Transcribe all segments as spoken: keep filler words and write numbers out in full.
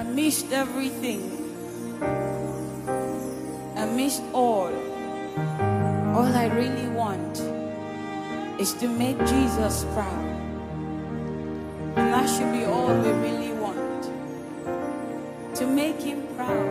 Amidst everything, amidst all, all I really want is to make Jesus proud. And that should be all we really want. To make him proud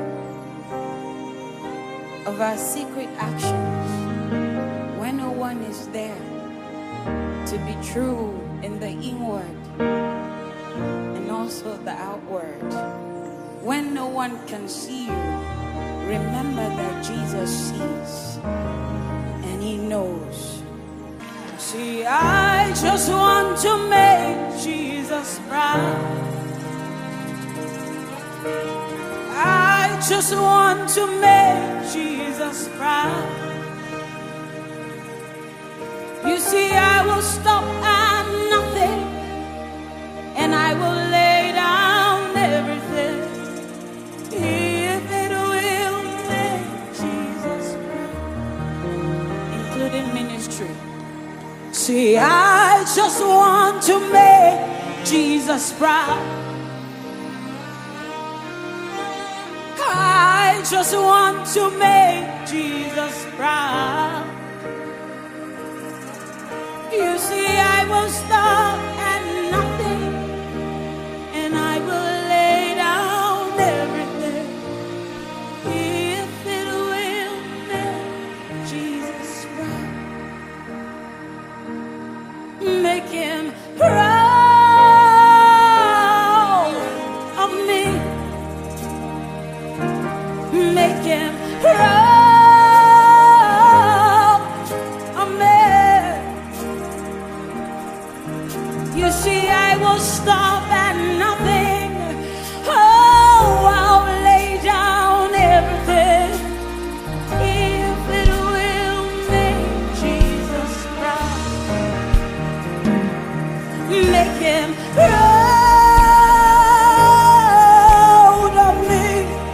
of our secret actions when no one is there. To be true in the inward and also the outward. When no one can see you, remember that Jesus sees and he knows. See, I just want to make Jesus proud. I just want to make Jesus proud. You see, I will stop at nothing, and I will lay down everything if it will make Jesus proud, including ministry. See, I just want to make Jesus proud. I just want to make Jesus proud. You see, I will stop at nothing, and I will lay down everything if it will make Jesus proud. Make him proud of me. Make him proud of me. You see, I will stop at nothing. Oh, I'll lay down everything if it will make Jesus proud. Make him proud of me.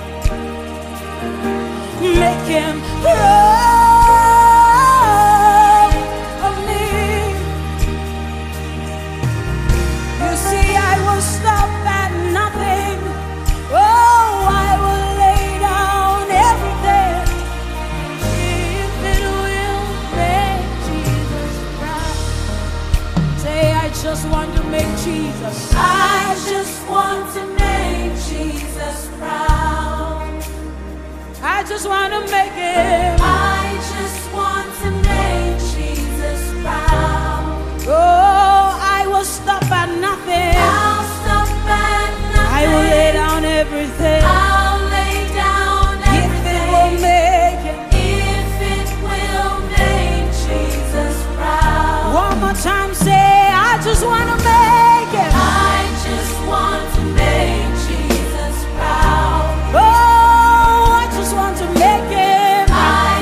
Make him proud of me. You see, I will stop at nothing. Oh, I will lay down everything if it will make Jesus proud. Say, I just want to make Jesus. I just want to make Jesus proud. I just want to make him. I just want to make Jesus proud. Oh, I will stop at nothing. I'll stop at nothing. I will lay down everything. I'll lay down If it will everything. make him. If it will make Jesus proud. One more time, say, I just want to make him. I just want to make Jesus proud. Oh, I just want to make him. I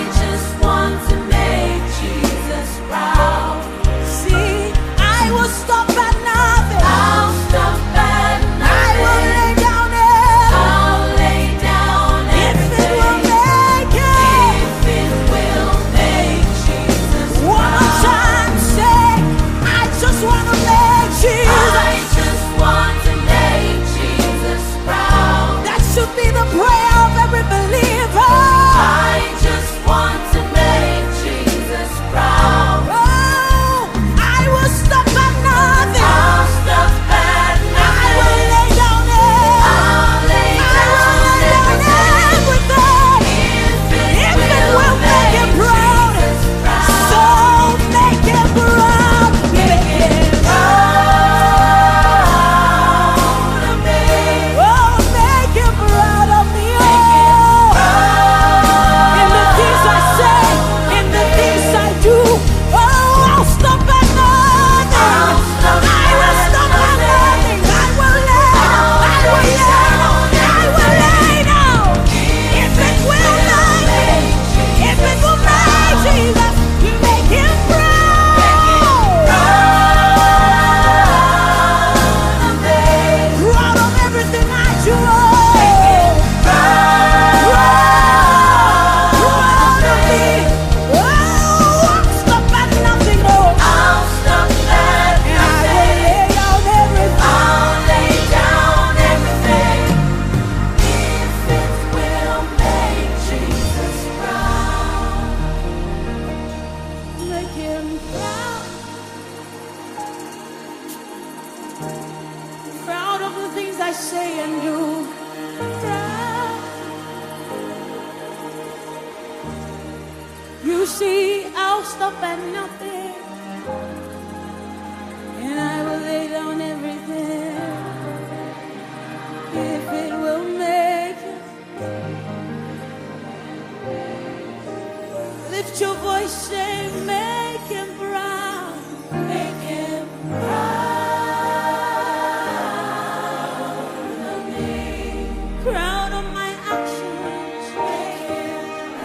you proud. You see, I'll stop at nothing, and I will lay down everything if it will make you. Lift your voice, say, make him proud. Make him proud of me. Proud of my actions. Make him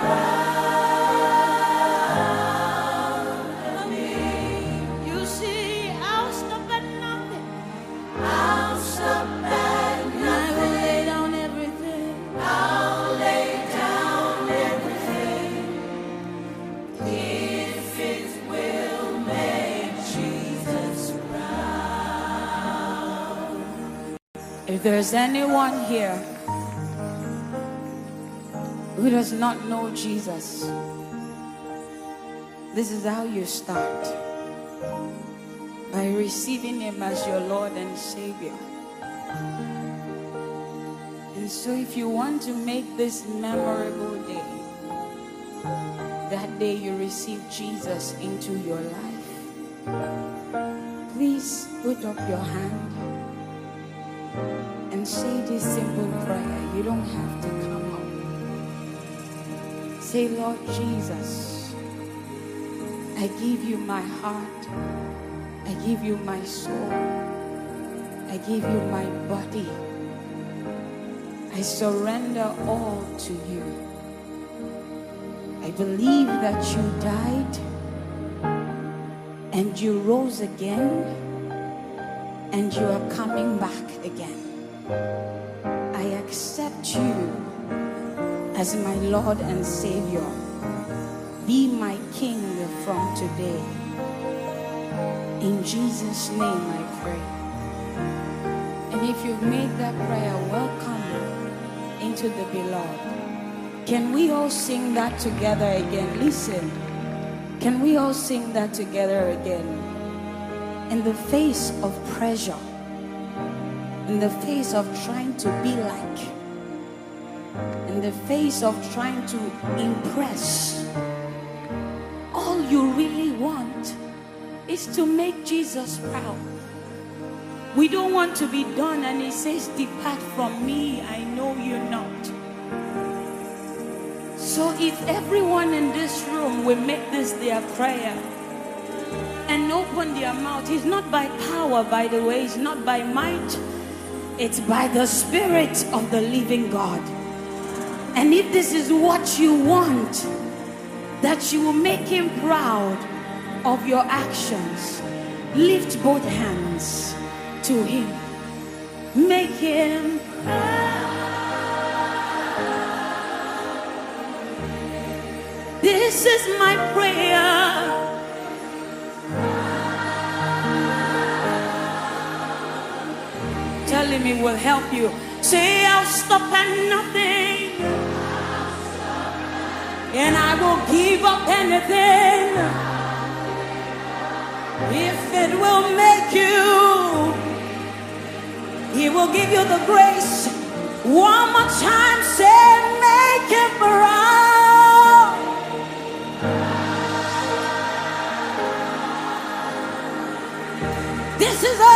proud of me. You see, I'll stop at nothing. I'll stop at nothing. I will lay down everything. I'll lay down everything. If it will make Jesus proud. If there's anyone here who does not know Jesus, this is how you start. By receiving him as your Lord and Savior. And so if you want to make this memorable day, that day you receive Jesus into your life, please put up your hand and say this simple prayer. You don't have to come up. Say, Lord Jesus, I give you my heart, I give you my soul, I give you my body. I surrender all to you. I believe that you died and you rose again and you are coming back again. I accept you as my Lord and Savior. Be my King from today. In Jesus' name I pray. And if you've made that prayer, welcome into the beloved. Can we all sing that together again? Listen. Can we all sing that together again? In the face of pressure, in the face of trying to be like, in the face of trying to impress, all you really want is to make Jesus proud. We don't want to be done and he says, depart from me, I know you not. So if everyone in this room will make this their prayer and open their mouth, it's not by power, by the way, it's not by might, it's by the Spirit of the living God. And if this is what you want, that you will make him proud of your actions, lift both hands to him. Make him proud. This is my prayer. Tell him it will help you. Say, I'll stop at nothing, and I will give up anything if it will make you. He will give you the grace. One more time, say, make him proud. This is all.